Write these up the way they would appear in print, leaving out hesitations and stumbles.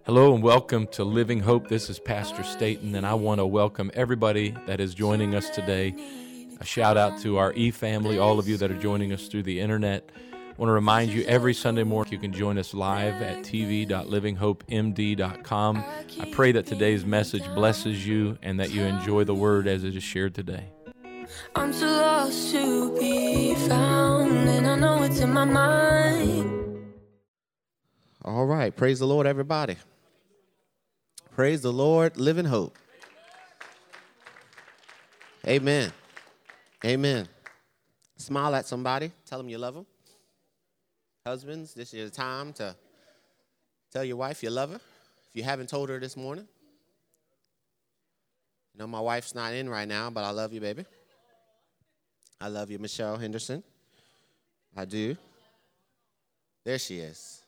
Hello and welcome to Living Hope. This is Pastor Staten, and I want to welcome everybody that is joining us today. A shout out to our e-family, all of you that are joining us through the internet. I want to remind you, every Sunday morning you can join us live at tv.livinghopemd.com. I pray that today's message blesses you and that you enjoy the word as it is shared today. I'm too lost to be found, and I know it's in my mind. All right. Praise the Lord, everybody. Praise the Lord. Live in hope. Amen. Amen. Smile at somebody. Tell them you love them. Husbands, this is your time to tell your wife you love her. If you haven't told her this morning. I know my wife's not in right now, but I love you, baby. I love you, Michelle Henderson. I do. There she is.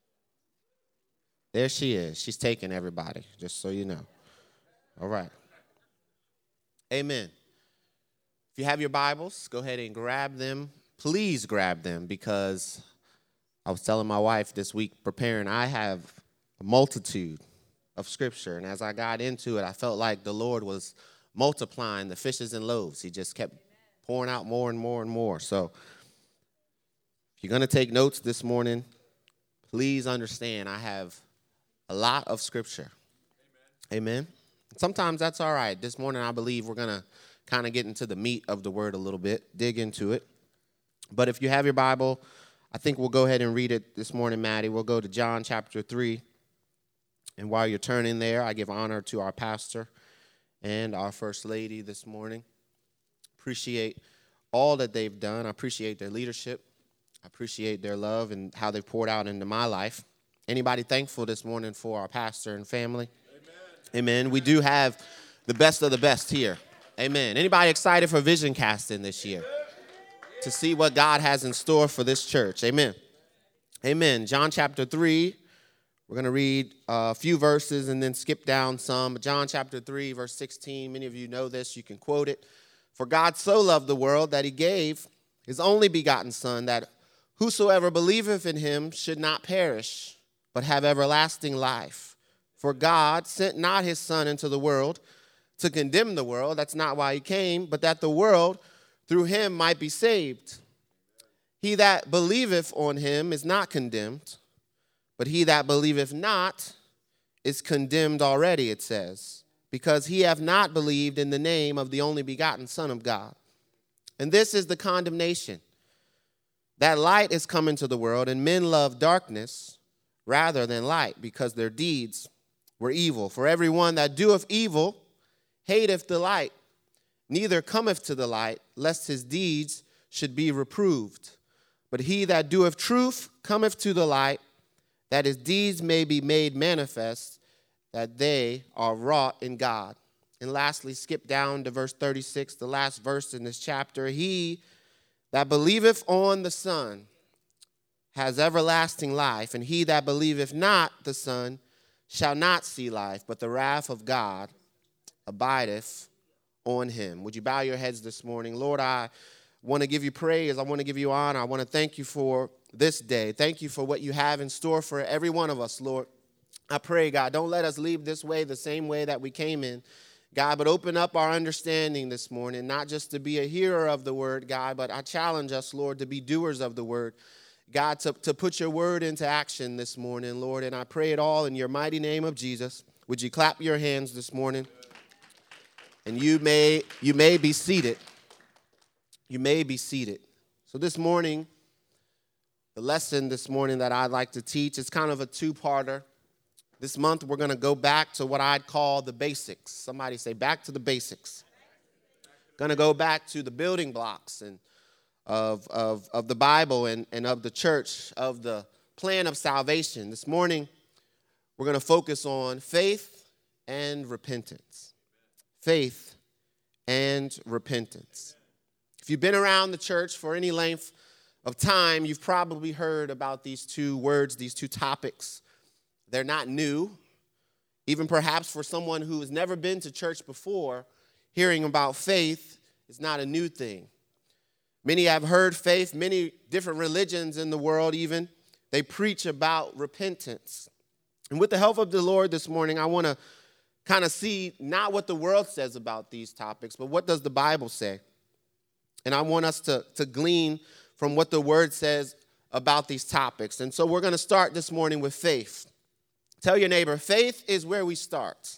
There she is. She's taking everybody, just so you know. All right. Amen. If you have your Bibles, go ahead and grab them. Please grab them, because I was telling my wife this week preparing, I have a multitude of scripture. And as I got into it, I felt like the Lord was multiplying the fishes and loaves. He just kept pouring out more and more and more. So if you're going to take notes this morning, please understand I have a lot of scripture. Amen. Sometimes that's all right. This morning, I believe we're going to kind of get into the meat of the word a little bit, dig into it. But if you have your Bible, I think we'll go ahead and read it this morning, Maddie. We'll go to John chapter 3. And while you're turning there, I give honor to our pastor and our first lady this morning. Appreciate all that they've done. I appreciate their leadership. I appreciate their love and how they've poured out into my life. Anybody thankful this morning for our pastor and family? Amen. Amen. We do have the best of the best here. Amen. Anybody excited for vision casting this year? To see what God has in store for this church. Amen. Amen. John chapter 3. We're going to read a few verses and then skip down some. John chapter 3, verse 16. Many of you know this. You can quote it. For God so loved the world that he gave his only begotten Son, that whosoever believeth in him should not perish, but have everlasting life. For God sent not his Son into the world to condemn the world. That's not why he came, but that the world through him might be saved. He that believeth on him is not condemned, but he that believeth not is condemned already, it says, because he hath not believed in the name of the only begotten Son of God. And this is the condemnation, that light is come into the world, and men love darkness rather than light, because their deeds were evil. For everyone that doeth evil hateth the light, neither cometh to the light, lest his deeds should be reproved. But he that doeth truth cometh to the light, that his deeds may be made manifest, that they are wrought in God. And lastly, skip down to verse 36, the last verse in this chapter. He that believeth on the Son has everlasting life, and he that believeth not the Son shall not see life, but the wrath of God abideth on him. Would you bow your heads this morning? Lord, I want to give you praise. I want to give you honor. I want to thank you for this day. Thank you for what you have in store for every one of us, Lord. I pray, God, don't let us leave this way the same way that we came in, God, but open up our understanding this morning, not just to be a hearer of the word, God, but I challenge us, Lord, to be doers of the word. God, to put your word into action this morning, Lord, and I pray it all in your mighty name of Jesus. Would you clap your hands this morning? And you may be seated. You may be seated. So this morning, the lesson this morning that I'd like to teach is kind of a two-parter. This month, we're going to go back to what I'd call the basics. Somebody say, back to the basics. Going to go back to the building blocks and of the Bible and of the church, of the plan of salvation. This morning, we're going to focus on faith and repentance. Faith and repentance. If you've been around the church for any length of time, you've probably heard about these two words, these two topics. They're not new. Even perhaps for someone who has never been to church before, hearing about faith is not a new thing. Many have heard faith, many different religions in the world even, they preach about repentance. And with the help of the Lord this morning, I want to kind of see not what the world says about these topics, but what does the Bible say? And I want us to glean from what the Word says about these topics. And so we're going to start this morning with faith. Tell your neighbor, faith is where we start.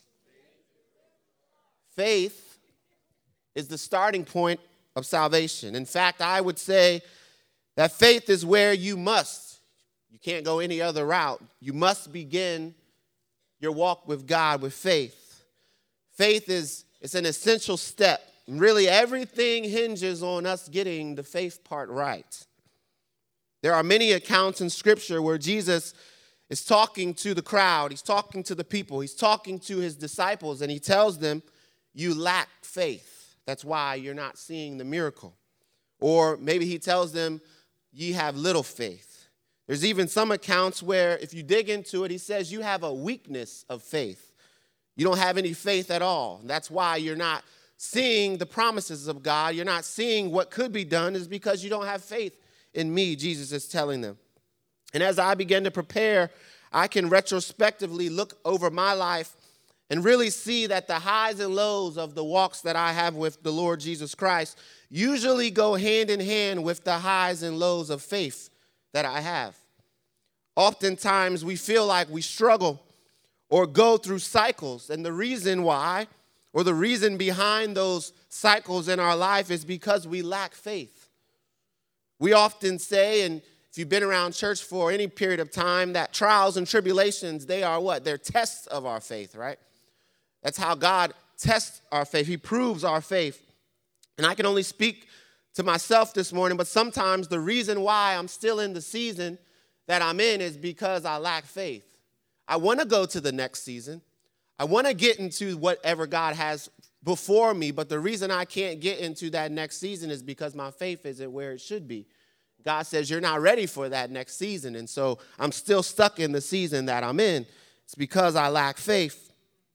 Faith is the starting point of salvation. In fact, I would say that faith is where you can't go any other route. You must begin your walk with God with faith. Faith it's an essential step. Really, everything hinges on us getting the faith part right. There are many accounts in Scripture where Jesus is talking to the crowd. He's talking to the people. He's talking to his disciples, and he tells them, you lack faith. That's why you're not seeing the miracle. Or maybe he tells them, ye have little faith. There's even some accounts where if you dig into it, he says you have a weakness of faith. You don't have any faith at all. That's why you're not seeing the promises of God. You're not seeing what could be done is because you don't have faith in me, Jesus is telling them. And as I began to prepare, I can retrospectively look over my life and really see that the highs and lows of the walks that I have with the Lord Jesus Christ usually go hand in hand with the highs and lows of faith that I have. Oftentimes we feel like we struggle or go through cycles, and the reason why, or the reason behind those cycles in our life is because we lack faith. We often say, and if you've been around church for any period of time, that trials and tribulations, they are what? They're tests of our faith, right? That's how God tests our faith. He proves our faith. And I can only speak to myself this morning, but sometimes the reason why I'm still in the season that I'm in is because I lack faith. I want to go to the next season. I want to get into whatever God has before me, but the reason I can't get into that next season is because my faith isn't where it should be. God says you're not ready for that next season, and so I'm still stuck in the season that I'm in. It's because I lack faith.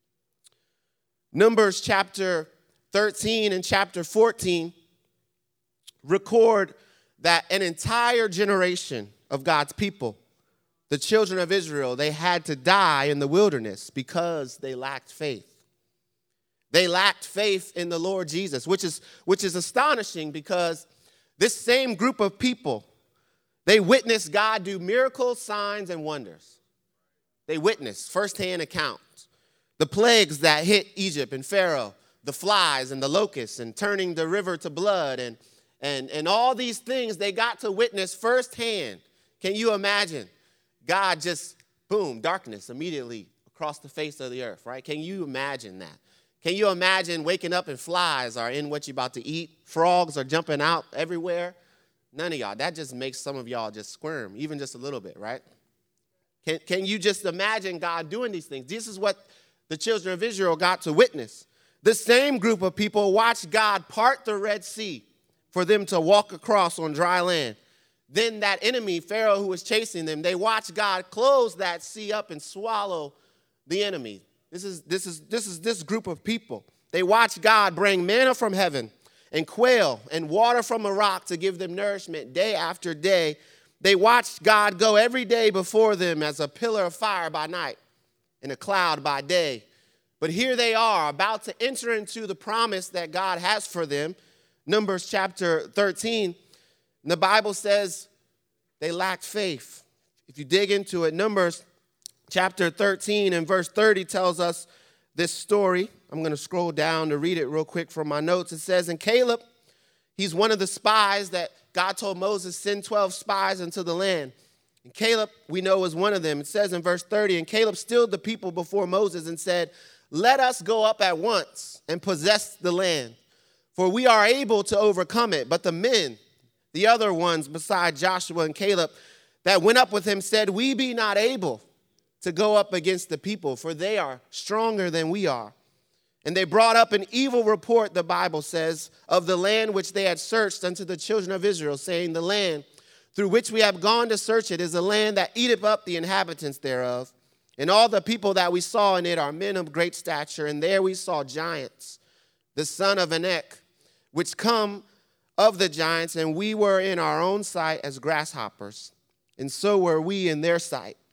Numbers chapter 13 and chapter 14 record that an entire generation of God's people, the children of Israel, they had to die in the wilderness because they lacked faith. They lacked faith in the Lord Jesus, which is astonishing because this same group of people, they witnessed God do miracles, signs, and wonders. They witnessed firsthand accounts. The plagues that hit Egypt and Pharaoh, the flies and the locusts and turning the river to blood and all these things they got to witness firsthand. Can you imagine? God just, boom, darkness immediately across the face of the earth, right? Can you imagine that? Can you imagine waking up and flies are in what you're about to eat? Frogs are jumping out everywhere? None of y'all. That just makes some of y'all just squirm, even just a little bit, right? Can you just imagine God doing these things? This is what the children of Israel got to witness. The same group of people watched God part the Red Sea for them to walk across on dry land. Then that enemy, Pharaoh, who was chasing them, they watched God close that sea up and swallow the enemy. This is this group of people. They watched God bring manna from heaven and quail and water from a rock to give them nourishment day after day. They watched God go every day before them as a pillar of fire by night and a cloud by day. But here they are about to enter into the promise that God has for them. Numbers chapter 13. And the Bible says they lacked faith. If you dig into it, Numbers chapter 13 and verse 30 tells us this story. I'm going to scroll down to read it real quick from my notes. It says, and Caleb, he's one of the spies that God told Moses, send 12 spies into the land. And Caleb, we know, was one of them. It says in verse 30, and Caleb stilled the people before Moses and said, let us go up at once and possess the land, for we are able to overcome it. But the men, the other ones beside Joshua and Caleb that went up with him said, we be not able to go up against the people, for they are stronger than we are. And they brought up an evil report, the Bible says, of the land which they had searched unto the children of Israel, saying, the land through which we have gone to search it is a land that eateth up the inhabitants thereof. And all the people that we saw in it are men of great stature. And there we saw giants, the son of Anak, which come of the giants, and we were in our own sight as grasshoppers, and so were we in their sight.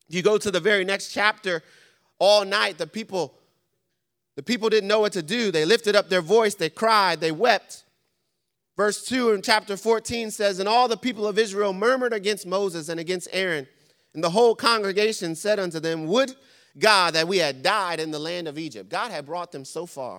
If you go to the very next chapter, all night the people didn't know what to do. They lifted up their voice, they cried, they wept. Verse 2 in chapter 14 says, and all the people of Israel murmured against Moses and against Aaron. And the whole congregation said unto them, would God that we had died in the land of Egypt. God had brought them so far.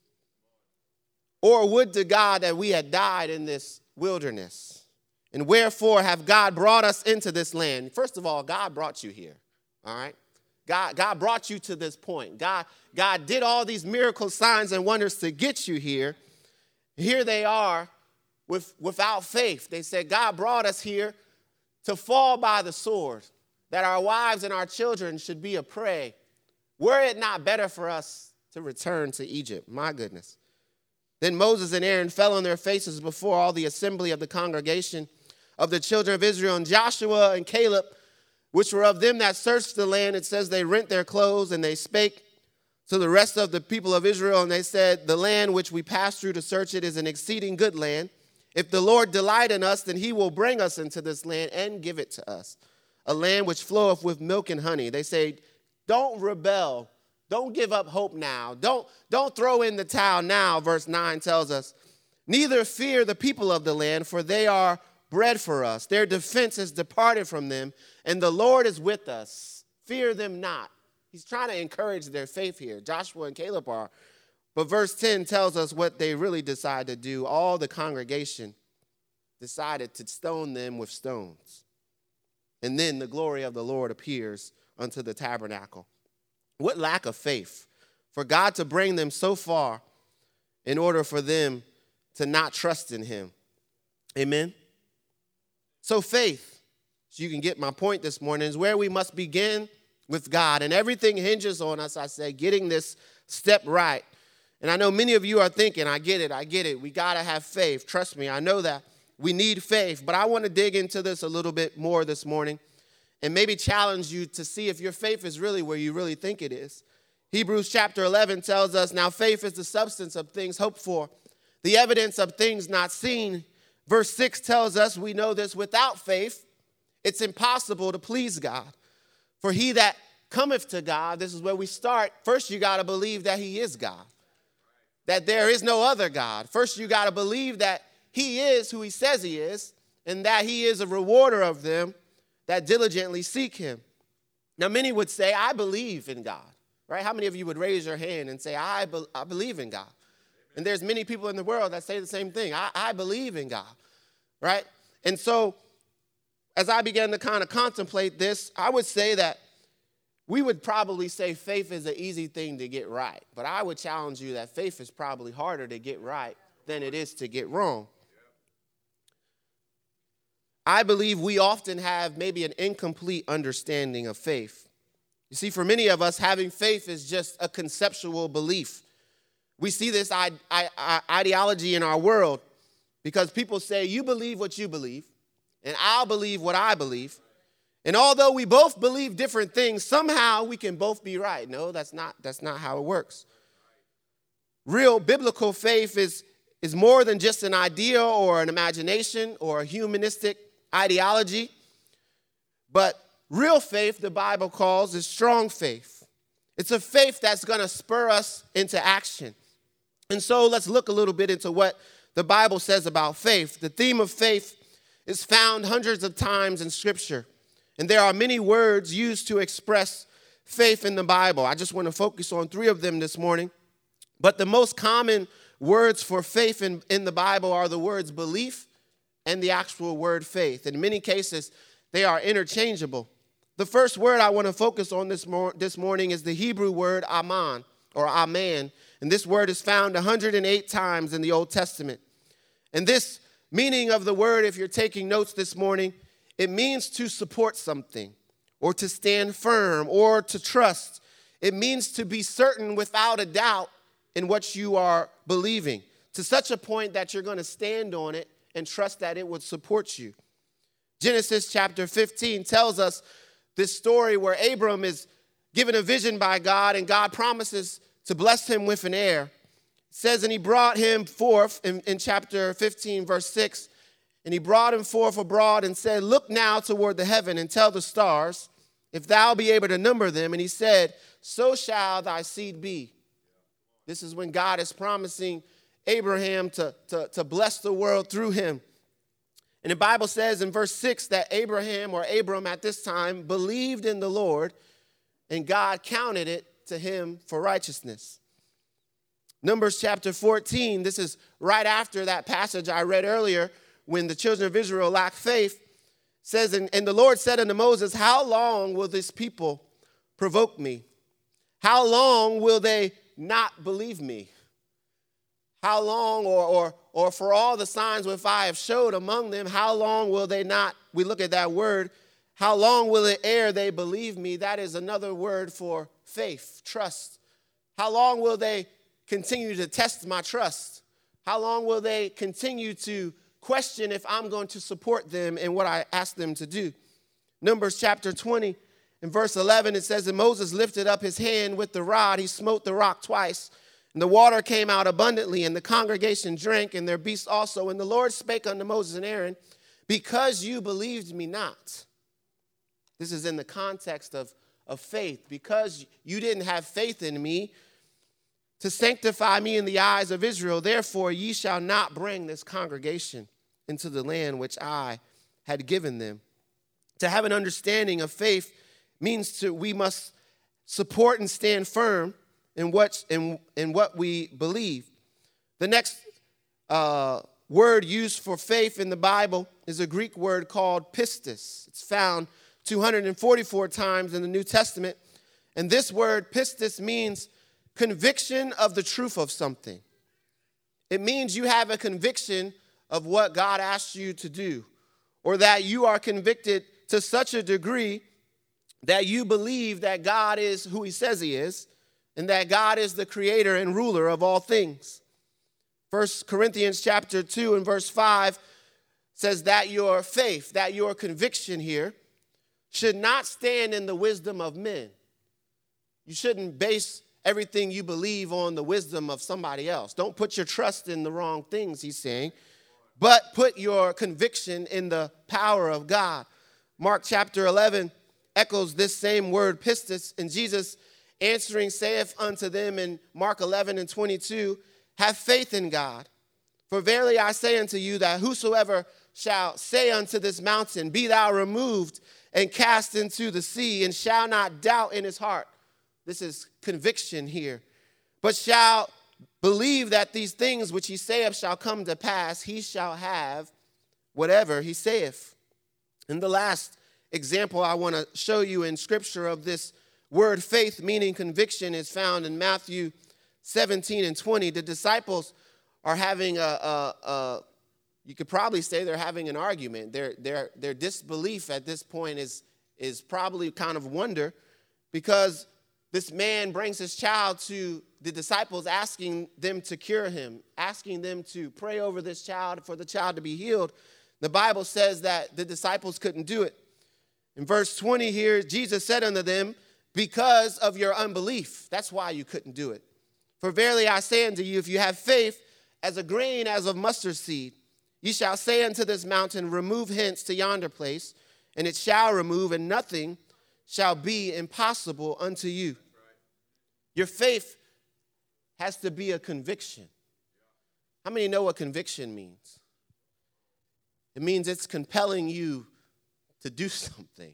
Or would to God that we had died in this wilderness. And wherefore have God brought us into this land? First of all, God brought you here, all right? God brought you to this point. God did all these miracles, signs, and wonders to get you here. Here they are without faith. They said, God brought us here to fall by the sword, that our wives and our children should be a prey. Were it not better for us to return to Egypt? My goodness. Then Moses and Aaron fell on their faces before all the assembly of the congregation of the children of Israel, and Joshua and Caleb, which were of them that searched the land. It says they rent their clothes, and they spake to the rest of the people of Israel, and they said, the land which we passed through to search it is an exceeding good land. If the Lord delight in us, then he will bring us into this land and give it to us, a land which floweth with milk and honey. They say, don't rebel. Don't give up hope now. Don't throw in the towel now, verse 9 tells us. Neither fear the people of the land, for they are bread for us. Their defense is departed from them, and the Lord is with us. Fear them not. He's trying to encourage their faith here. Joshua and Caleb are. But verse 10 tells us what they really decided to do. All the congregation decided to stone them with stones. And then the glory of the Lord appears unto the tabernacle. What lack of faith for God to bring them so far in order for them to not trust in him. Amen? So faith, so you can get my point this morning, is where we must begin with God. And everything hinges on us, I say, getting this step right. And I know many of you are thinking, I get it. We got to have faith. Trust me, I know that. We need faith. But I want to dig into this a little bit more this morning and maybe challenge you to see if your faith is really where you really think it is. Hebrews chapter 11 tells us, now faith is the substance of things hoped for, the evidence of things not seen. Verse 6 tells us, we know this, without faith, it's impossible to please God. For he that cometh to God, this is where we start. First, you got to believe that he is God, that there is no other God. First, you got to believe that he is who he says he is, and that he is a rewarder of them that diligently seek him. Now, many would say, I believe in God, right? How many of you would raise your hand and say, I believe in God? And there's many people in the world that say the same thing. I believe in God, right? And so as I began to kind of contemplate this, I would say that we would probably say faith is an easy thing to get right. But I would challenge you that faith is probably harder to get right than it is to get wrong. I believe we often have maybe an incomplete understanding of faith. You see, for many of us, having faith is just a conceptual belief. We see this ideology in our world because people say, you believe what you believe, and I'll believe what I believe. And although we both believe different things, somehow we can both be right. No, that's not how it works. Real biblical faith is more than just an idea or an imagination or a humanistic ideology. But real faith, the Bible calls, is strong faith. It's a faith that's going to spur us into action. And so let's look a little bit into what the Bible says about faith. The theme of faith is found hundreds of times in Scripture. And there are many words used to express faith in the Bible. I just want to focus on 3 of them this morning. But the most common words for faith in the Bible are the words belief and the actual word faith. In many cases, they are interchangeable. The first word I want to focus on this morning is the Hebrew word aman, or amen. And this word is found 108 times in the Old Testament. And this meaning of the word, if you're taking notes this morning, it means to support something, or to stand firm, or to trust. It means to be certain without a doubt in what you are believing, to such a point that you're going to stand on it and trust that it would support you. Genesis chapter 15 tells us this story where Abram is given a vision by God, and God promises to bless him with an heir. It says, and he brought him forth in chapter 15, verse 6, and he brought him forth abroad and said, look now toward the heaven and tell the stars, if thou be able to number them. And he said, so shall thy seed be. This is when God is promising Abraham to bless the world through him. And the Bible says in verse 6 that Abraham, or Abram at this time, believed in the Lord, and God counted it to him for righteousness. Numbers chapter 14, this is right after that passage I read earlier when the children of Israel lacked faith, says, and the Lord said unto Moses, how long will this people provoke me? How long will they not believe me? How long, or for all the signs which I have showed among them, how long will they not, we look at that word, how long will it ere they believe me? That is another word for faith, trust. How long will they continue to test my trust? How long will they continue to question if I'm going to support them in what I ask them to do? Numbers chapter 20 and verse 11, it says, and Moses lifted up his hand with the rod. He smote the rock twice, and the water came out abundantly, and the congregation drank, and their beasts also. And the Lord spake unto Moses and Aaron, because you believed me not. This is in the context of faith. Because you didn't have faith in me to sanctify me in the eyes of Israel, therefore ye shall not bring this congregation into the land which I had given them. To have an understanding of faith means we must support and stand firm in what we believe. The next word used for faith in the Bible is a Greek word called pistis. It's found 244 times in the New Testament. And this word pistis means conviction of the truth of something. It means you have a conviction of what God asked you to do, or that you are convicted to such a degree that you believe that God is who he says he is, and that God is the creator and ruler of all things. 1 Corinthians chapter 2 and verse 5 says that your faith, that your conviction here should not stand in the wisdom of men. You shouldn't base everything you believe on the wisdom of somebody else. Don't put your trust in the wrong things, he's saying, but put your conviction in the power of God. Mark chapter 11 echoes this same word, pistis, and Jesus answering saith unto them in Mark 11 and 22, have faith in God. For verily I say unto you that whosoever shall say unto this mountain, be thou removed and cast into the sea, and shall not doubt in his heart. This is conviction here. But shall believe that these things which he saith shall come to pass, he shall have whatever he saith. And the last example I want to show you in Scripture of this word faith, meaning conviction, is found in Matthew 17 and 20. The disciples are having you could probably say they're having an argument. Their disbelief at this point is probably kind of wonder, because this man brings his child to the disciples, asking them to cure him, asking them to pray over this child for the child to be healed. The Bible says that the disciples couldn't do it. In verse 20 here, Jesus said unto them, because of your unbelief, that's why you couldn't do it. For verily I say unto you, if you have faith as a grain as of mustard seed, ye shall say unto this mountain, remove hence to yonder place, and it shall remove, and nothing shall be impossible unto you. Your faith has to be a conviction. How many know what conviction means? It means it's compelling you to do something.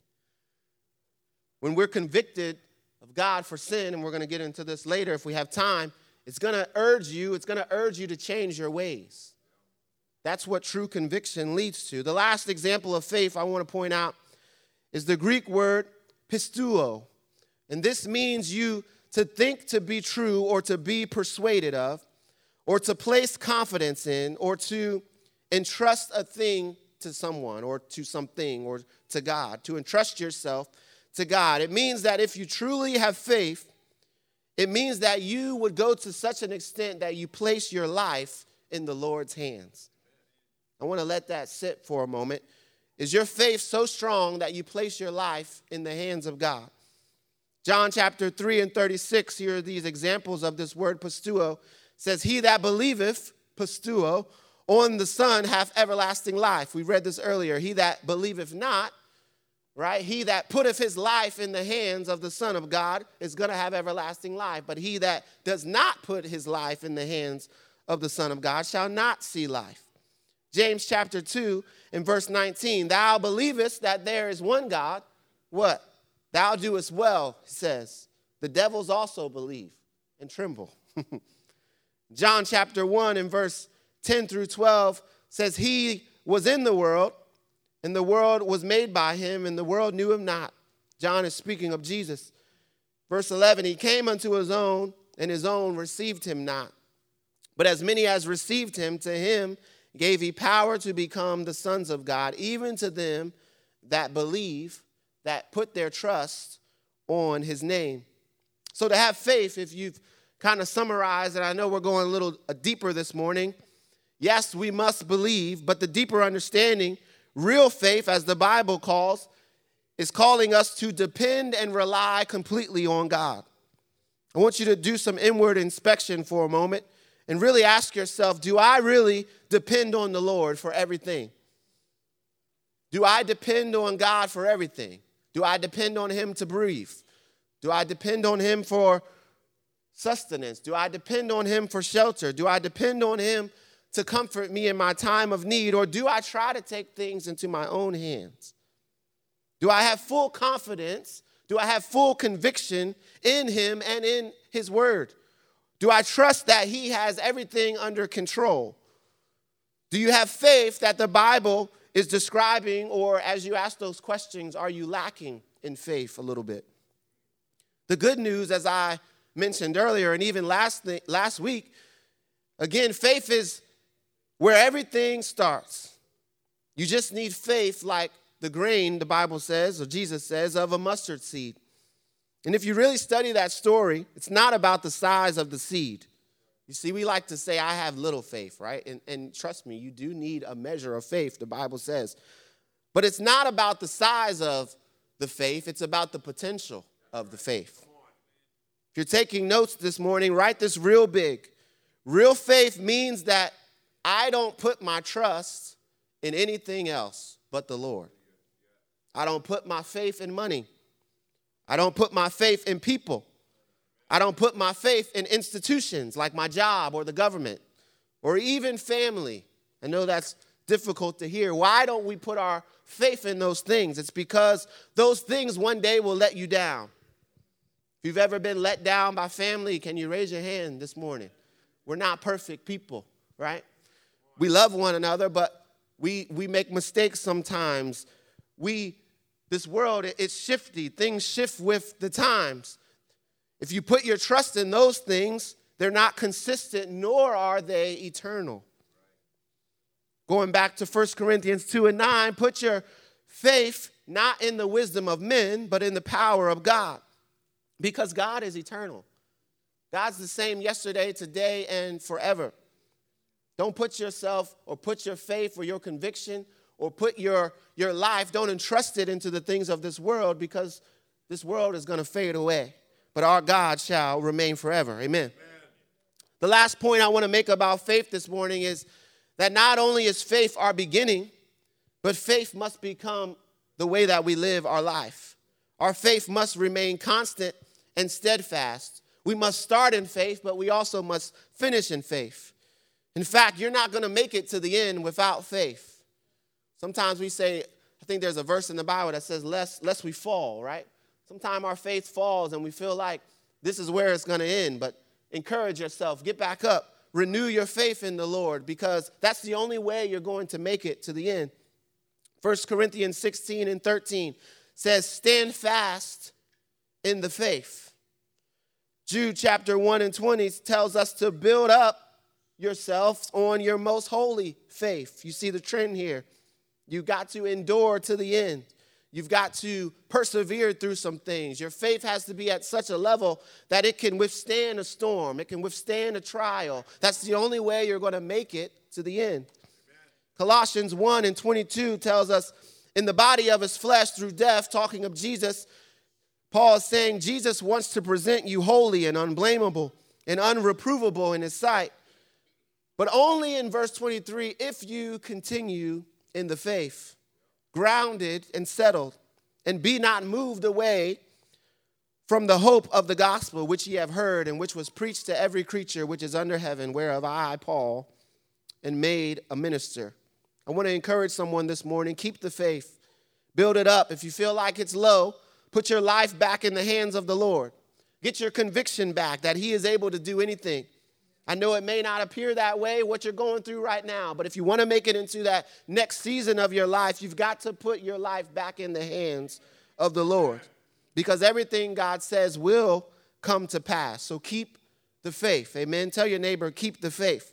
When we're convicted of God for sin, and we're going to get into this later if we have time, it's going to urge you to change your ways. That's what true conviction leads to. The last example of faith I want to point out is the Greek word pistuo. And this means you to think to be true, or to be persuaded of, or to place confidence in, or to entrust a thing to someone, or to something, or to God, to entrust yourself to God. It means that if you truly have faith, it means that you would go to such an extent that you place your life in the Lord's hands. I want to let that sit for a moment. Is your faith so strong that you place your life in the hands of God? John chapter 3 and 36, here are these examples of this word pistuo. Says, he that believeth, pistuo, on the Son hath everlasting life. We read this earlier. He that believeth not, right? He that putteth his life in the hands of the Son of God is going to have everlasting life. But he that does not put his life in the hands of the Son of God shall not see life. James chapter 2 and verse 19, thou believest that there is one God. What? Thou doest well, he says. The devils also believe and tremble. John chapter 1 and verse 10 through 12 says, he was in the world, and the world was made by him, and the world knew him not. John is speaking of Jesus. Verse 11, he came unto his own, and his own received him not. But as many as received him, to him gave he power to become the sons of God, even to them that believe, that put their trust on his name. So to have faith, if you've kind of summarized, and I know we're going a little deeper this morning, yes, we must believe, but the deeper understanding, real faith, as the Bible calls, is calling us to depend and rely completely on God. I want you to do some inward inspection for a moment and really ask yourself, do I really depend on the Lord for everything? Do I depend on God for everything? Do I depend on him to breathe? Do I depend on him for sustenance? Do I depend on him for shelter? Do I depend on him to comfort me in my time of need? Or do I try to take things into my own hands? Do I have full confidence? Do I have full conviction in him and in his word? Do I trust that he has everything under control? Do you have faith that the Bible is describing, or as you ask those questions, are you lacking in faith a little bit? The good news, as I mentioned earlier, and even last week, again, faith is where everything starts. You just need faith like the grain, the Bible says, or Jesus says, of a mustard seed. And if you really study that story, it's not about the size of the seed. You see, we like to say, I have little faith, right? And trust me, you do need a measure of faith, the Bible says. But it's not about the size of the faith, it's about the potential of the faith. If you're taking notes this morning, write this real big. Real faith means that I don't put my trust in anything else but the Lord. I don't put my faith in money. I don't put my faith in people. I don't put my faith in institutions like my job or the government or even family. I know that's difficult to hear. Why don't we put our faith in those things? It's because those things one day will let you down. If you've ever been let down by family, can you raise your hand this morning? We're not perfect people, right? We love one another, but we make mistakes sometimes. This world, it's shifty. Things shift with the times. If you put your trust in those things, they're not consistent, nor are they eternal. Going back to 1 Corinthians 2 and 9, put your faith not in the wisdom of men, but in the power of God. Because God is eternal. God's the same yesterday, today, and forever. Don't put yourself or put your faith or your conviction or put your life, don't entrust it into the things of this world, because this world is going to fade away. But our God shall remain forever. Amen. Amen. The last point I want to make about faith this morning is that not only is faith our beginning, but faith must become the way that we live our life. Our faith must remain constant and steadfast. We must start in faith, but we also must finish in faith. In fact, you're not going to make it to the end without faith. Sometimes we say, I think there's a verse in the Bible that says, lest we fall, right? Sometimes our faith falls and we feel like this is where it's going to end. But encourage yourself. Get back up. Renew your faith in the Lord, because that's the only way you're going to make it to the end. 1 Corinthians 16 and 13 says, stand fast in the faith. Jude chapter 1 and 20 tells us to build up yourselves on your most holy faith. You see the trend here. You've got to endure to the end. You've got to persevere through some things. Your faith has to be at such a level that it can withstand a storm. It can withstand a trial. That's the only way you're going to make it to the end. Amen. Colossians 1 and 22 tells us, in the body of his flesh through death, talking of Jesus, Paul is saying Jesus wants to present you holy and unblameable and unreprovable in his sight. But only in verse 23, if you continue in the faith, grounded and settled, and be not moved away from the hope of the gospel which ye have heard, and which was preached to every creature which is under heaven, whereof I, Paul, am made a minister. I want to encourage someone this morning, keep the faith, build it up. If you feel like it's low, put your life back in the hands of the Lord. Get your conviction back that he is able to do anything. I know it may not appear that way, what you're going through right now, but if you want to make it into that next season of your life, you've got to put your life back in the hands of the Lord, because everything God says will come to pass. So keep the faith. Amen. Tell your neighbor, keep the faith.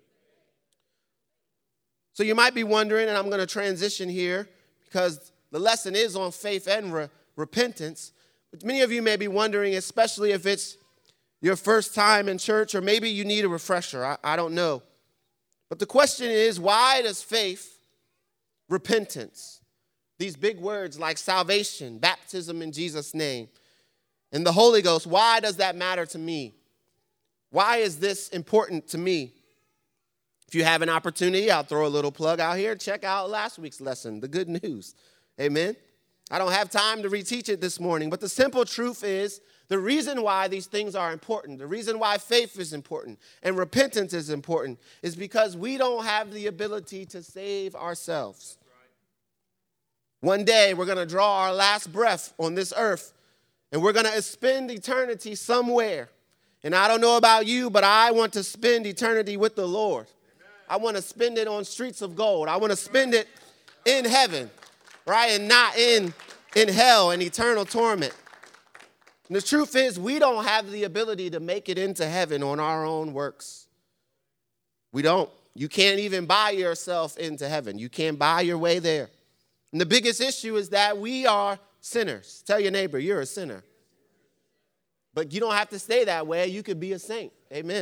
So you might be wondering, and I'm going to transition here because the lesson is on faith and repentance. But many of you may be wondering, especially if it's your first time in church, or maybe you need a refresher. I don't know. But the question is, why does faith, repentance, these big words like salvation, baptism in Jesus' name, and the Holy Ghost, why does that matter to me? Why is this important to me? If you have an opportunity, I'll throw a little plug out here. Check out last week's lesson, the good news. Amen. I don't have time to reteach it this morning, but the simple truth is the reason why these things are important, the reason why faith is important and repentance is important is because we don't have the ability to save ourselves. One day we're going to draw our last breath on this earth and we're going to spend eternity somewhere. And I don't know about you, but I want to spend eternity with the Lord. I want to spend it on streets of gold. I want to spend it in heaven, right? And not in hell and eternal torment. And the truth is, we don't have the ability to make it into heaven on our own works. We don't. You can't even buy yourself into heaven. You can't buy your way there. And the biggest issue is that we are sinners. Tell your neighbor, you're a sinner. But you don't have to stay that way. You could be a saint. Amen.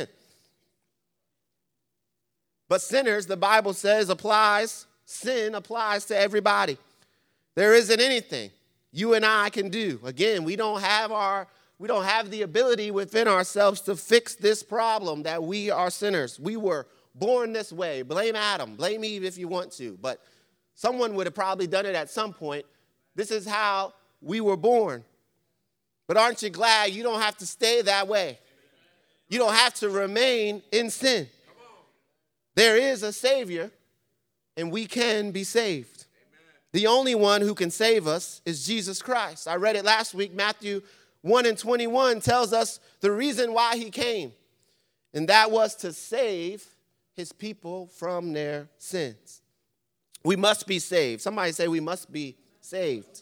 But sinners, the Bible says, sin applies to everybody. There isn't anything you and I can do. Again, we don't have the ability within ourselves to fix this problem that we are sinners. We were born this way. Blame Adam, blame Eve if you want to, but someone would have probably done it at some point. This is how we were born. But aren't you glad you don't have to stay that way? You don't have to remain in sin. There is a Savior, and we can be saved. The only one who can save us is Jesus Christ. I read it last week. Matthew 1:21 tells us the reason why he came, and that was to save his people from their sins. We must be saved. Somebody say we must be saved.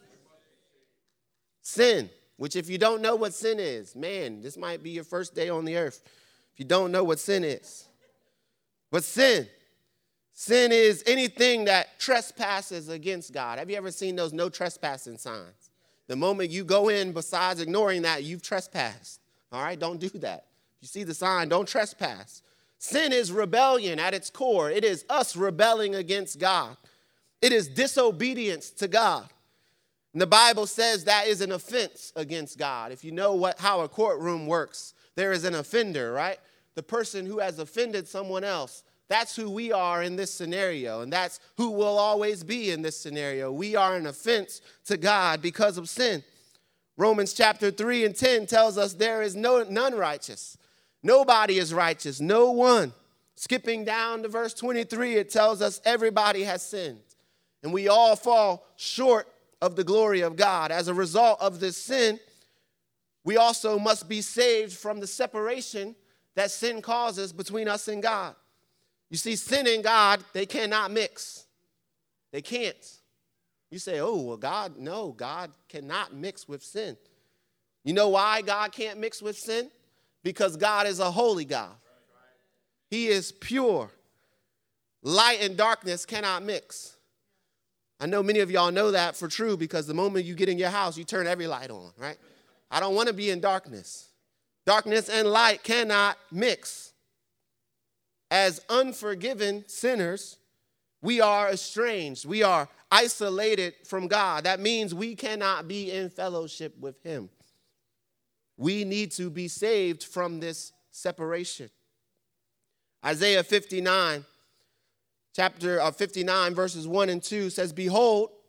Sin, which if you don't know what sin is, man, this might be your first day on the earth if you don't know what sin is. But sin is anything that trespasses against God. Have you ever seen those no trespassing signs? The moment you go in, besides ignoring that, you've trespassed. All right, don't do that. You see the sign, don't trespass. Sin is rebellion at its core. It is us rebelling against God. It is disobedience to God. And the Bible says that is an offense against God. If you know how a courtroom works, there is an offender, right? The person who has offended someone else. That's who we are in this scenario, and that's who we'll always be in this scenario. We are an offense to God because of sin. Romans chapter 3:10 tells us there is none righteous. Nobody is righteous, no one. Skipping down to verse 23, it tells us everybody has sinned, and we all fall short of the glory of God. As a result of this sin, we also must be saved from the separation that sin causes between us and God. You see, sin and God, they cannot mix. They can't. You say, oh, well, God cannot mix with sin. You know why God can't mix with sin? Because God is a holy God. He is pure. Light and darkness cannot mix. I know many of y'all know that for true because the moment you get in your house, you turn every light on, right? I don't want to be in darkness. Darkness and light cannot mix. As unforgiven sinners, we are estranged. We are isolated from God. That means we cannot be in fellowship with him. We need to be saved from this separation. Isaiah 59, chapter 59, verses 1 and 2 says, behold,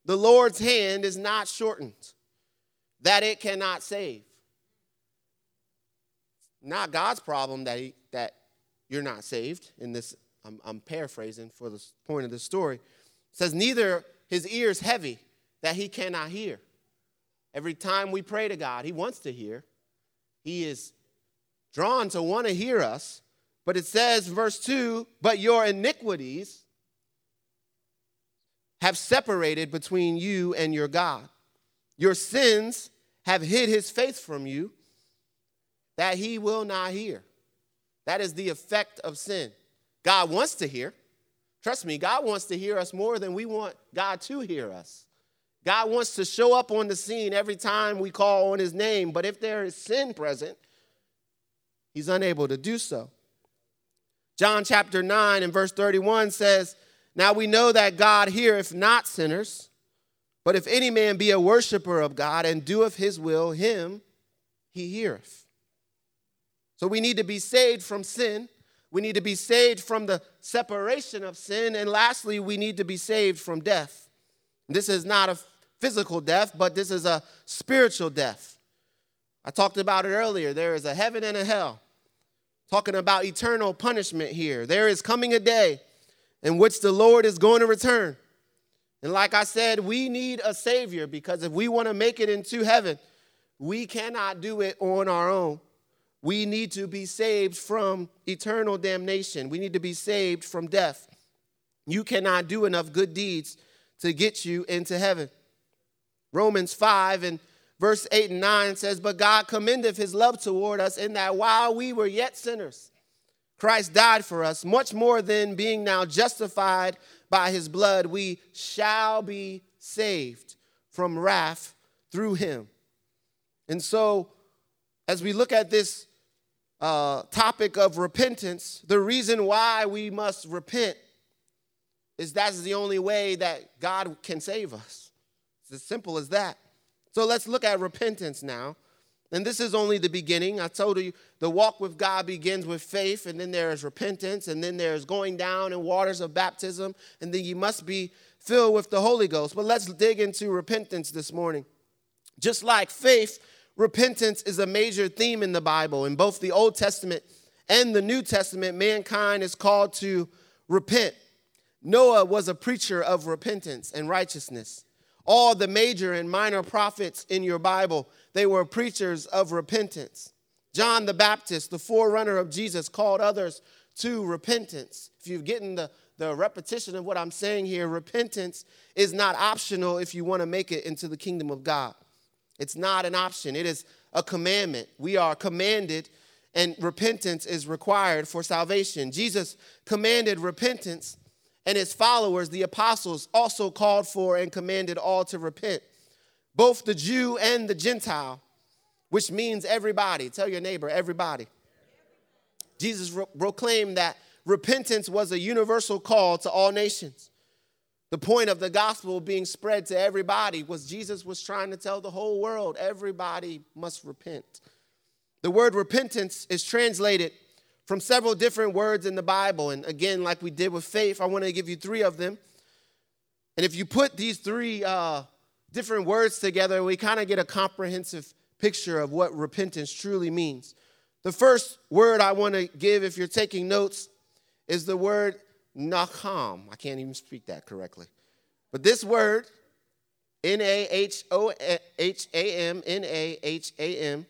The Lord's hand is not shortened, that it cannot save. Not God's problem that you're not saved. In this, I'm paraphrasing for the point of the story. It says, neither his ears heavy, that he cannot hear. Every time we pray to God, he wants to hear. He is drawn to want to hear us. But it says, verse 2, but your iniquities have separated between you and your God. Your sins have hid his face from you, that he will not hear. That is the effect of sin. God wants to hear. Trust me, God wants to hear us more than we want God to hear us. God wants to show up on the scene every time we call on his name, but if there is sin present, he's unable to do so. John chapter 9 and verse 31 says, now we know that God heareth not sinners, but if any man be a worshiper of God and doeth his will, him he heareth. So we need to be saved from sin. We need to be saved from the separation of sin. And lastly, we need to be saved from death. This is not a physical death, but this is a spiritual death. I talked about it earlier. There is a heaven and a hell. Talking about eternal punishment here. There is coming a day in which the Lord is going to return. And like I said, we need a Savior, because if we want to make it into heaven, we cannot do it on our own. We need to be saved from eternal damnation. We need to be saved from death. You cannot do enough good deeds to get you into heaven. Romans 5 and verse 8 and 9 says, but God commendeth his love toward us in that while we were yet sinners, Christ died for us. Much more than being now justified by his blood, we shall be saved from wrath through him. And so, as we look at this topic of repentance, the reason why we must repent is that's the only way that God can save us. It's as simple as that. So let's look at repentance now. And this is only the beginning. I told you the walk with God begins with faith, and then there is repentance, and then there's going down in waters of baptism, and then you must be filled with the Holy Ghost. But let's dig into repentance this morning. Just like faith, repentance is a major theme in the Bible. In both the Old Testament and the New Testament, mankind is called to repent. Noah was a preacher of repentance and righteousness. All the major and minor prophets in your Bible, they were preachers of repentance. John the Baptist, the forerunner of Jesus, called others to repentance. If you're getting the repetition of what I'm saying here, repentance is not optional if you want to make it into the kingdom of God. It's not an option. It is a commandment. We are commanded, and repentance is required for salvation. Jesus commanded repentance, and his followers, the apostles, also called for and commanded all to repent, both the Jew and the Gentile, which means everybody. Tell your neighbor, everybody. Jesus proclaimed that repentance was a universal call to all nations. The point of the gospel being spread to everybody was Jesus was trying to tell the whole world, everybody must repent. The word repentance is translated from several different words in the Bible. And again, like we did with faith, I want to give you three of them. And if you put these three different words together, we kind of get a comprehensive picture of what repentance truly means. The first word I want to give, if you're taking notes, is the word nacham. I can't even speak that correctly. But this word, N-A-H-O-H-A-M, N-A-H-A-M,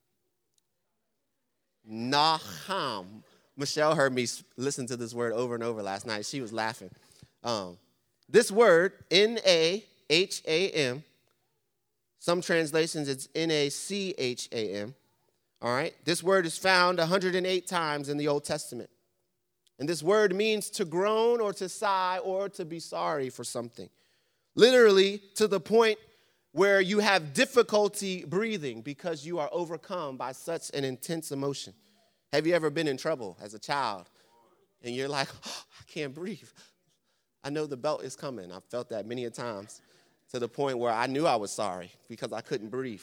Naham. Michelle heard me listen to this word over and over last night. She was laughing. This word, N-A-H-A-M, some translations it's N-A-C-H-A-M. All right? This word is found 108 times in the Old Testament. And this word means to groan or to sigh or to be sorry for something. Literally to the point where you have difficulty breathing because you are overcome by such an intense emotion. Have you ever been in trouble as a child and you're like, oh, I can't breathe. I know the belt is coming. I've felt that many a times to the point where I knew I was sorry because I couldn't breathe.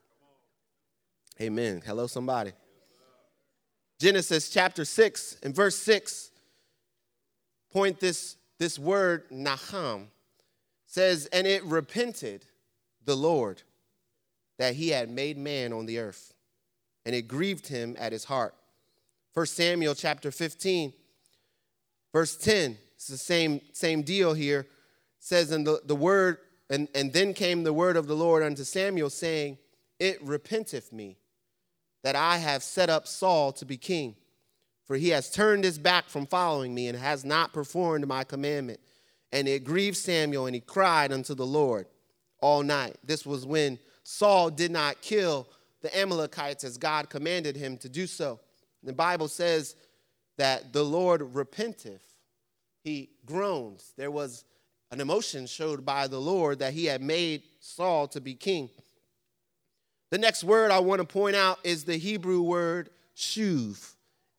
Amen. Hello, somebody. Genesis chapter 6 and verse 6 point this word Naham. says, and it repented the Lord that he had made man on the earth, and it grieved him at his heart. 1 Samuel chapter 15, verse 10, it's the same deal here. It says, and the word, and then came the word of the Lord unto Samuel, saying, it repenteth me that I have set up Saul to be king, for he has turned his back from following me and has not performed my commandment. And it grieved Samuel, and he cried unto the Lord all night. This was when Saul did not kill the Amalekites as God commanded him to do so. The Bible says that the Lord repenteth. He groans. There was an emotion showed by the Lord that he had made Saul to be king. The next word I want to point out is the Hebrew word shuv.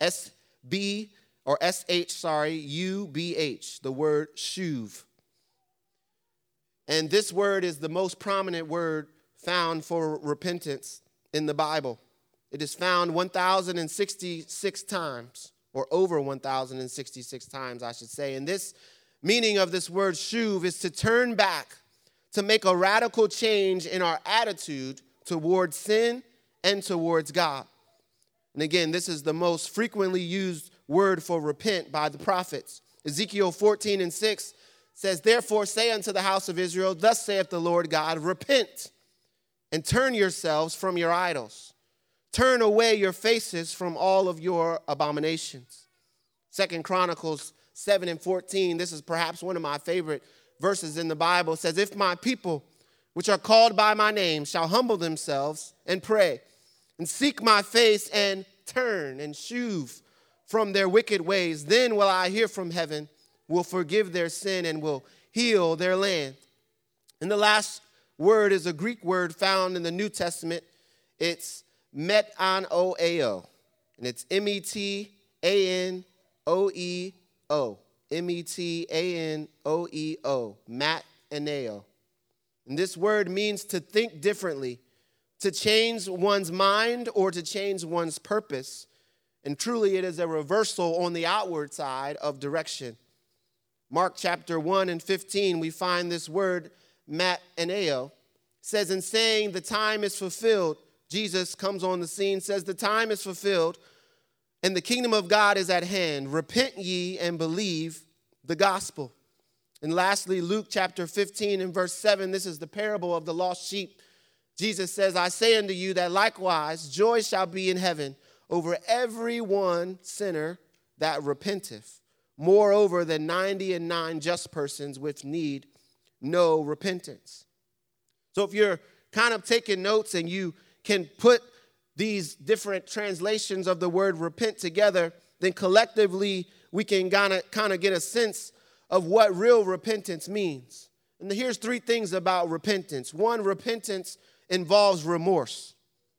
U-B-H, the word shuv. And this word is the most prominent word found for repentance in the Bible. It is found 1,066 times, or over 1,066 times, I should say. And this meaning of this word shuv is to turn back, to make a radical change in our attitude towards sin and towards God. And again, this is the most frequently used word for repent by the prophets. Ezekiel 14:6 says, therefore say unto the house of Israel, thus saith the Lord God, repent and turn yourselves from your idols. Turn away your faces from all of your abominations. 2 Chronicles 7:14, this is perhaps one of my favorite verses in the Bible, says, if my people, which are called by my name, shall humble themselves and pray and seek my face and turn and shuv from their wicked ways, then will I hear from heaven, will forgive their sin, and will heal their land. And the last word is a Greek word found in the New Testament. It's metanoeo, and it's M-E-T-A-N-O-E-O. M-E-T-A-N-O-E-O, mataneo. And this word means to think differently, to change one's mind or to change one's purpose. And truly it is a reversal on the outward side of direction. Mark chapter 1:15, we find this word mataneo. It says, in saying the time is fulfilled, Jesus comes on the scene, says the time is fulfilled and the kingdom of God is at hand. Repent ye and believe the gospel. And lastly, Luke chapter 15 and verse 7, this is the parable of the lost sheep. Jesus says, I say unto you that likewise joy shall be in heaven over every one sinner that repenteth, moreover than 99 just persons which need no repentance. So if you're kind of taking notes and you can put these different translations of the word repent together, then collectively we can kind of get a sense of what real repentance means. And here's three things about repentance. One, repentance involves remorse.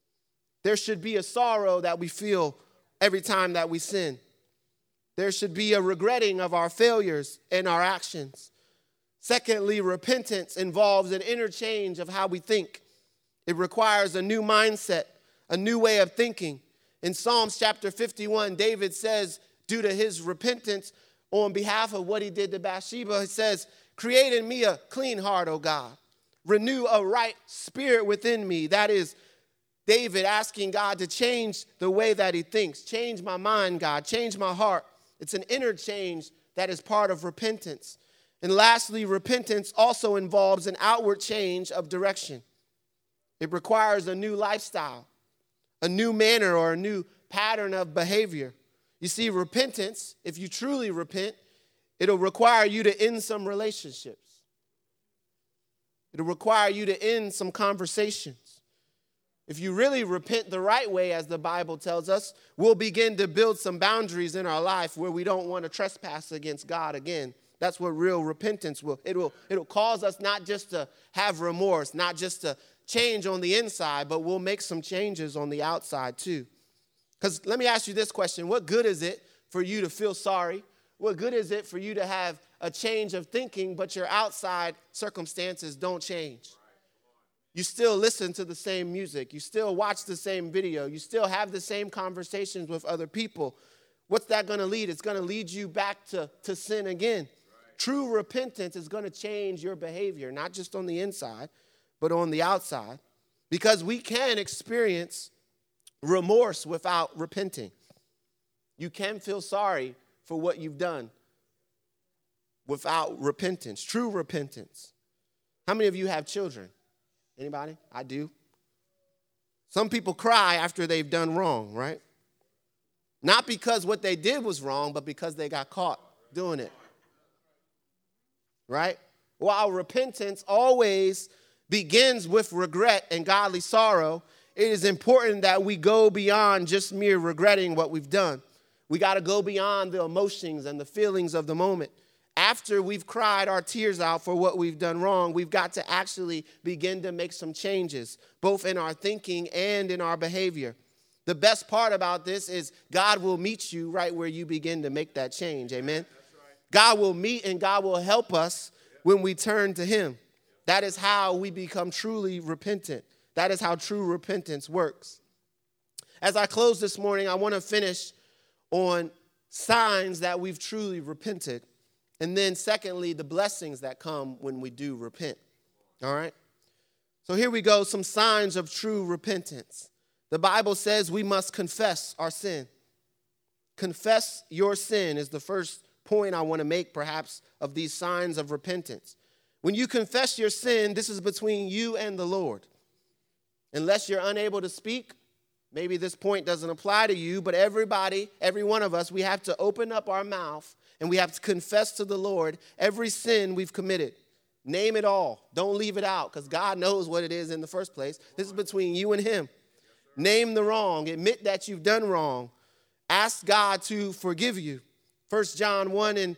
There should be a sorrow that we feel every time that we sin. There should be a regretting of our failures and our actions. Secondly, repentance involves an interchange of how we think. It requires a new mindset, a new way of thinking. In Psalms chapter 51, David says, due to his repentance on behalf of what he did to Bathsheba, he says, create in me a clean heart, O God. Renew a right spirit within me. That is David asking God to change the way that he thinks. Change my mind, God. Change my heart. It's an interchange that is part of repentance. And lastly, repentance also involves an outward change of direction. It requires a new lifestyle, a new manner, or a new pattern of behavior. You see, repentance, if you truly repent, it'll require you to end some relationships. It'll require you to end some conversations. If you really repent the right way, as the Bible tells us, we'll begin to build some boundaries in our life where we don't want to trespass against God again. That's what real repentance will. It'll cause us not just to have remorse, not just to change on the inside, but we'll make some changes on the outside too. Because let me ask you this question. What good is it for you to feel sorry? What good is it for you to have a change of thinking, but your outside circumstances don't change? You still listen to the same music. You still watch the same video. You still have the same conversations with other people. What's that going to lead? It's going to lead you back to sin again. true repentance is going to change your behavior, not just on the inside, but on the outside, because we can experience remorse without repenting. You can feel sorry for what you've done without repentance, true repentance. How many of you have children? Anybody? I do. Some people cry after they've done wrong, right? Not because what they did was wrong, but because they got caught doing it. Right? While repentance always begins with regret and godly sorrow, it is important that we go beyond just mere regretting what we've done. We got to go beyond the emotions and the feelings of the moment. After we've cried our tears out for what we've done wrong, we've got to actually begin to make some changes, both in our thinking and in our behavior. The best part about this is God will meet you right where you begin to make that change. Amen. God will meet and God will help us when we turn to him. That is how we become truly repentant. That is how true repentance works. As I close this morning, I want to finish on signs that we've truly repented. And then secondly, the blessings that come when we do repent. All right? So here we go, some signs of true repentance. The Bible says we must confess our sin. Confess your sin is the first point I want to make, perhaps, of these signs of repentance. When you confess your sin, this is between you and the Lord. Unless you're unable to speak, maybe this point doesn't apply to you, but everybody, every one of us, we have to open up our mouth and we have to confess to the Lord every sin we've committed. Name it all. Don't leave it out, because God knows what it is in the first place. This is between you and him. Name the wrong. Admit that you've done wrong. Ask God to forgive you. 1 John 1 and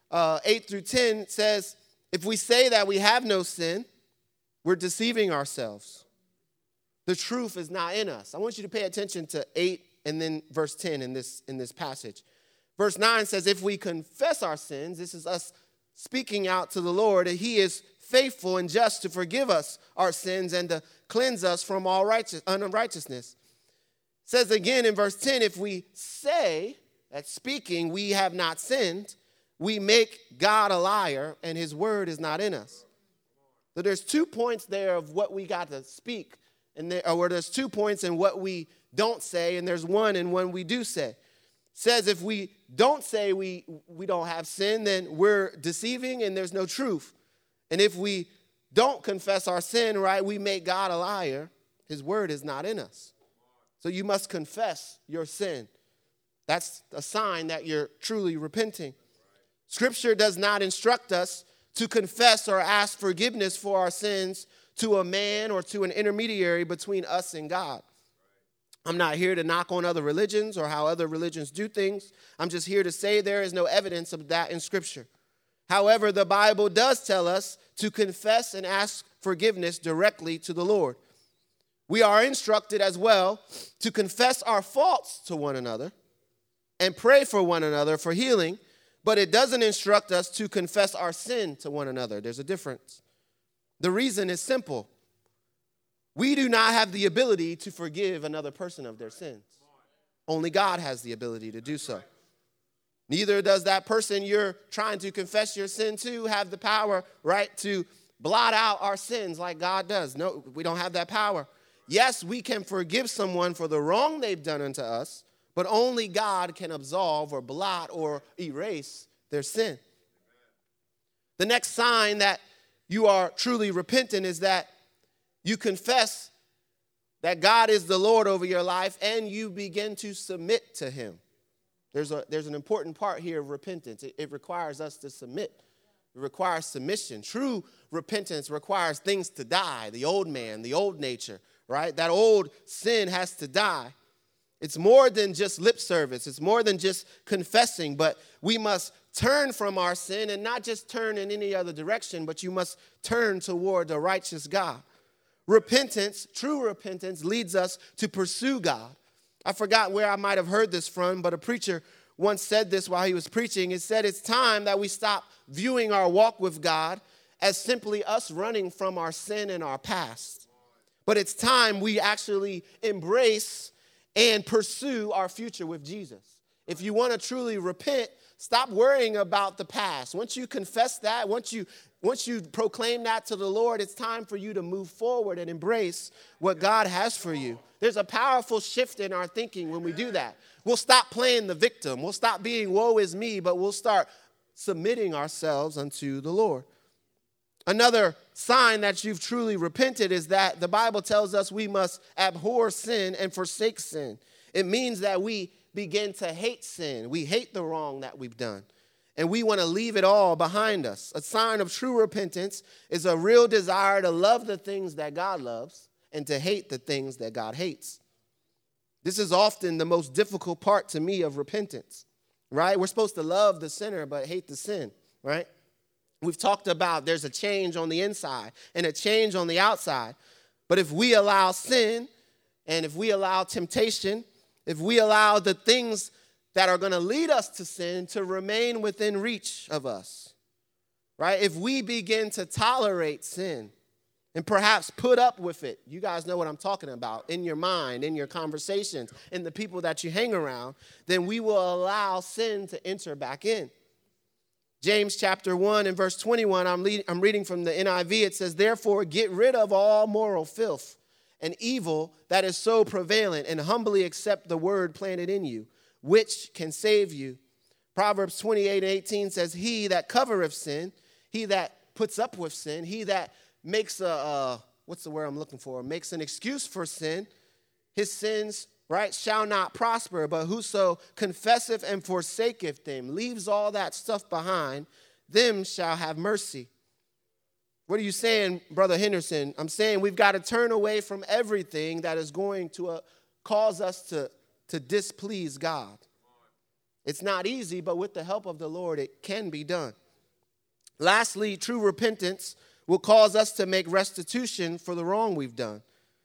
8 through 10 says, if we say that we have no sin, we're deceiving ourselves. The truth is not in us. I want you to pay attention to 8 and then verse 10 in this passage. Verse 9 says, if we confess our sins, this is us speaking out to the Lord, and he is faithful and just to forgive us our sins and to cleanse us from all unrighteousness. It says again in verse 10, if we say that speaking we have not sinned, we make God a liar and his word is not in us. So there's 2 points there of what we got to speak, and there's 2 points in what we don't say, and there's one in when we do say. It says if we don't say we don't have sin, then we're deceiving and there's no truth. And if we don't confess our sin, right, we make God a liar. His word is not in us. So you must confess your sin. That's a sign that you're truly repenting. Scripture does not instruct us to confess or ask forgiveness for our sins to a man or to an intermediary between us and God. I'm not here to knock on other religions or how other religions do things. I'm just here to say there is no evidence of that in Scripture. However, the Bible does tell us to confess and ask forgiveness directly to the Lord. We are instructed as well to confess our faults to one another and pray for one another for healing, but it doesn't instruct us to confess our sin to one another. There's a difference. The reason is simple. We do not have the ability to forgive another person of their sins. Only God has the ability to do so. Neither does that person you're trying to confess your sin to have the power, right, to blot out our sins like God does. No, we don't have that power. Yes, we can forgive someone for the wrong they've done unto us, but only God can absolve or blot or erase their sin. The next sign that you are truly repentant is that you confess that God is the Lord over your life and you begin to submit to him. There's an important part here of repentance. It requires us to submit. It requires submission. True repentance requires things to die, the old man, the old nature, right? That old sin has to die. It's more than just lip service. It's more than just confessing, but we must turn from our sin and not just turn in any other direction, but you must turn toward the righteous God. Repentance, true repentance, leads us to pursue God. I forgot where I might have heard this from, but a preacher once said this while he was preaching. He said, it's time that we stop viewing our walk with God as simply us running from our sin and our past. But it's time we actually embrace and pursue our future with Jesus. If you want to truly repent, stop worrying about the past. Once you confess that, once you proclaim that to the Lord, it's time for you to move forward and embrace what God has for you. There's a powerful shift in our thinking when we do that. We'll stop playing the victim. We'll stop being woe is me, but we'll start submitting ourselves unto the Lord. Another sign that you've truly repented is that the Bible tells us we must abhor sin and forsake sin. It means that we begin to hate sin. We hate the wrong that we've done, and we want to leave it all behind us. A sign of true repentance is a real desire to love the things that God loves and to hate the things that God hates. This is often the most difficult part to me of repentance, right? We're supposed to love the sinner but hate the sin, right? We've talked about there's a change on the inside and a change on the outside. But if we allow sin and if we allow temptation, if we allow the things that are going to lead us to sin to remain within reach of us, right? If we begin to tolerate sin and perhaps put up with it, you guys know what I'm talking about, in your mind, in your conversations, in the people that you hang around, then we will allow sin to enter back in. James chapter 1 and verse 21, I'm reading from the NIV. It says, therefore, get rid of all moral filth and evil that is so prevalent, and humbly accept the word planted in you, which can save you. Proverbs 28:18 says, he that covereth sin, he that puts up with sin, he that makes what's the word I'm looking for? Makes an excuse for sin, his sins, right, shall not prosper. But whoso confesseth and forsaketh them, leaves all that stuff behind, them shall have mercy. What are you saying, Brother Henderson? I'm saying we've got to turn away from everything that is going to cause us to displease God. It's not easy, but with the help of the Lord, it can be done. Lastly, true repentance will cause us to make restitution for the wrong we've done.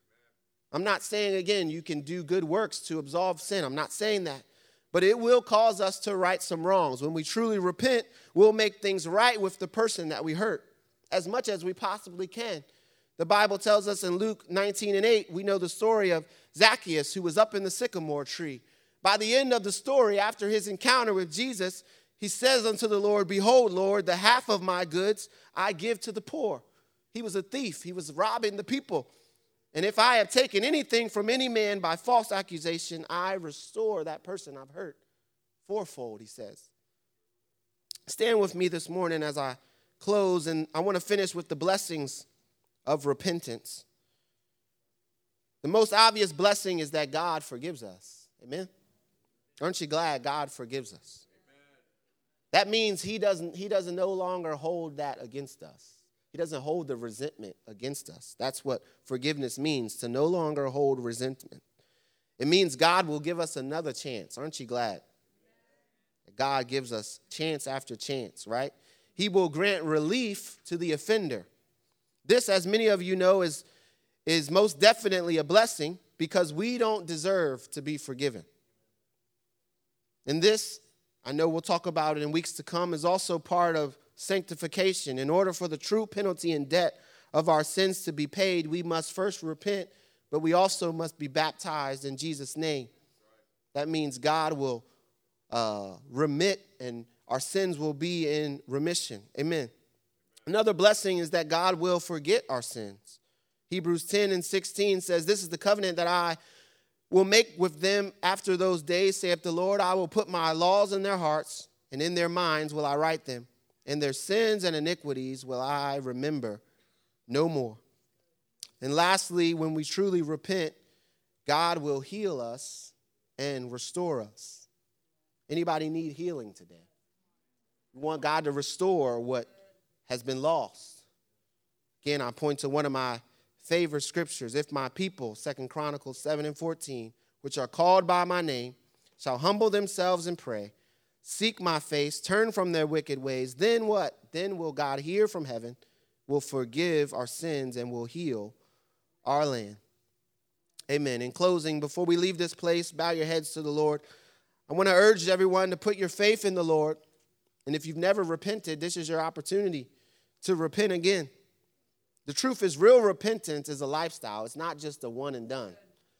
I'm not saying, again, you can do good works to absolve sin. I'm not saying that. But it will cause us to right some wrongs. When we truly repent, we'll make things right with the person that we hurt as much as we possibly can. The Bible tells us in Luke 19:8, we know the story of Zacchaeus, who was up in the sycamore tree. By the end of the story, after his encounter with Jesus, he says unto the Lord, behold, Lord, the half of my goods I give to the poor. He was a thief. He was robbing the people. And if I have taken anything from any man by false accusation, I restore that person I've hurt fourfold, he says. Stand with me this morning as I close, and I want to finish with the blessings of repentance. The most obvious blessing is that God forgives us. Amen? Aren't you glad God forgives us? That means he doesn't no longer hold that against us. He doesn't hold the resentment against us. That's what forgiveness means, to no longer hold resentment. It means God will give us another chance. Aren't you glad? God gives us chance after chance, right? He will grant relief to the offender. This, as many of you know, is most definitely a blessing because we don't deserve to be forgiven. And this, I know we'll talk about it in weeks to come, is also part of sanctification. In order for the true penalty and debt of our sins to be paid, we must first repent, but we also must be baptized in Jesus' name. That means God will remit and our sins will be in remission. Amen. Another blessing is that God will forget our sins. Hebrews 10:16 says, this is the covenant that I will make with them after those days, saith the Lord. I will put my laws in their hearts, and in their minds will I write them. And their sins and iniquities will I remember no more. And lastly, when we truly repent, God will heal us and restore us. Anybody need healing today? We want God to restore what has been lost. Again, I point to one of my favorite scriptures. If my people, 2 Chronicles 7:14, which are called by my name, shall humble themselves and pray, seek my face, turn from their wicked ways, then what? Then will God hear from heaven, will forgive our sins, and will heal our land. Amen. In closing, before we leave this place, bow your heads to the Lord. I want to urge everyone to put your faith in the Lord. And if you've never repented, this is your opportunity to repent again. The truth is, real repentance is a lifestyle. It's not just a one and done.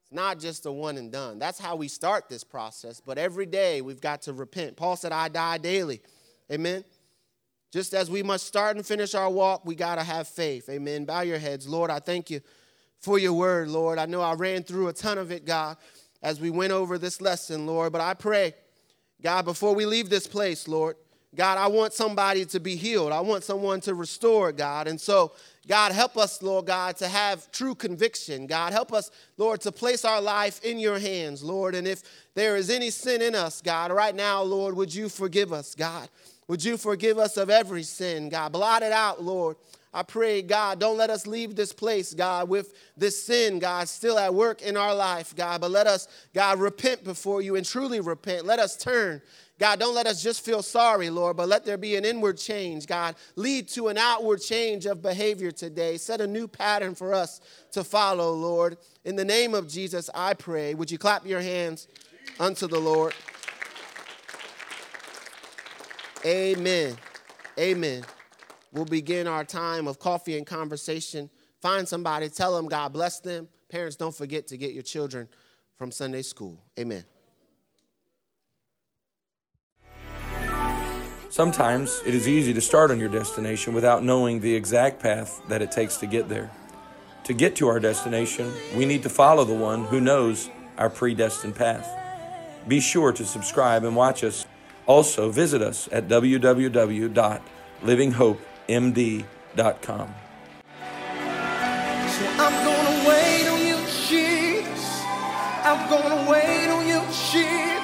It's not just a one and done. That's how we start this process. But every day we've got to repent. Paul said, I die daily. Amen. Just as we must start and finish our walk, we got to have faith. Amen. Bow your heads. Lord, I thank you for your word, Lord. I know I ran through a ton of it, God, as we went over this lesson, Lord. But I pray, God, before we leave this place, Lord, God, I want somebody to be healed. I want someone to restore, God. And so, God, help us, Lord God, to have true conviction. God, help us, Lord, to place our life in your hands, Lord. And if there is any sin in us, God, right now, Lord, would you forgive us, God? Would you forgive us of every sin, God? Blot it out, Lord. I pray, God, don't let us leave this place, God, with this sin, God, still at work in our life, God. But let us, God, repent before you and truly repent. Let us turn. God, don't let us just feel sorry, Lord, but let there be an inward change, God. Lead to an outward change of behavior today. Set a new pattern for us to follow, Lord. In the name of Jesus, I pray. Would you clap your hands unto the Lord? Amen. Amen. We'll begin our time of coffee and conversation. Find somebody, tell them God bless them. Parents, don't forget to get your children from Sunday school. Amen. Sometimes it is easy to start on your destination without knowing the exact path that it takes to get there. To get to our destination, we need to follow the one who knows our predestined path. Be sure to subscribe and watch us. Also, visit us at www.livinghopemd.com. So I'm gonna wait on you, Jesus. I'm gonna wait on you, Jesus.